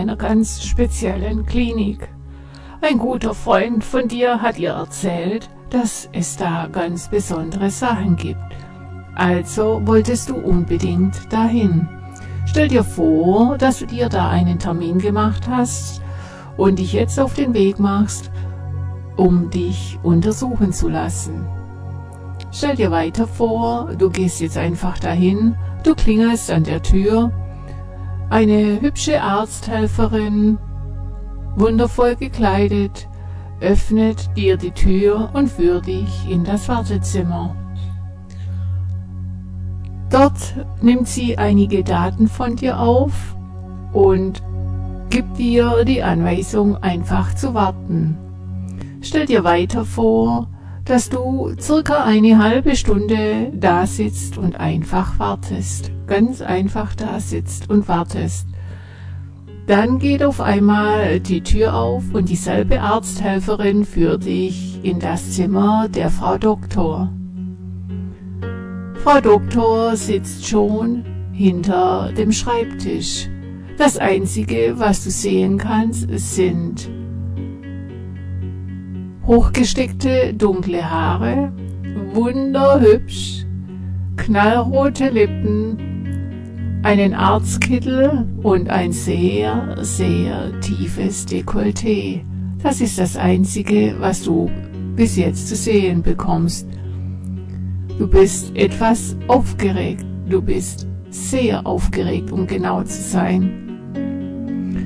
einer ganz speziellen Klinik. Ein guter Freund von dir hat ihr erzählt, dass es da ganz besondere Sachen gibt. Also wolltest du unbedingt dahin. Stell dir vor, dass du dir da einen Termin gemacht hast und dich jetzt auf den Weg machst, um dich untersuchen zu lassen. Stell dir weiter vor, du gehst jetzt einfach dahin, du klingelst an der Tür, eine hübsche Arzthelferin, wundervoll gekleidet, öffnet dir die Tür und führt dich in das Wartezimmer. Dort nimmt sie einige Daten von dir auf und gibt dir die Anweisung, einfach zu warten. Stell dir weiter vor, dass du circa eine halbe Stunde da sitzt und einfach wartest. Ganz einfach da sitzt und wartest. Dann geht auf einmal die Tür auf und dieselbe Arzthelferin führt dich in das Zimmer der Frau Doktor. Frau Doktor sitzt schon hinter dem Schreibtisch. Das Einzige, was du sehen kannst, sind hochgesteckte dunkle Haare, wunderhübsch, knallrote Lippen, einen Arztkittel und ein sehr, sehr tiefes Dekolleté. Das ist das Einzige, was du bis jetzt zu sehen bekommst. Du bist etwas aufgeregt. Du bist sehr aufgeregt, um genau zu sein.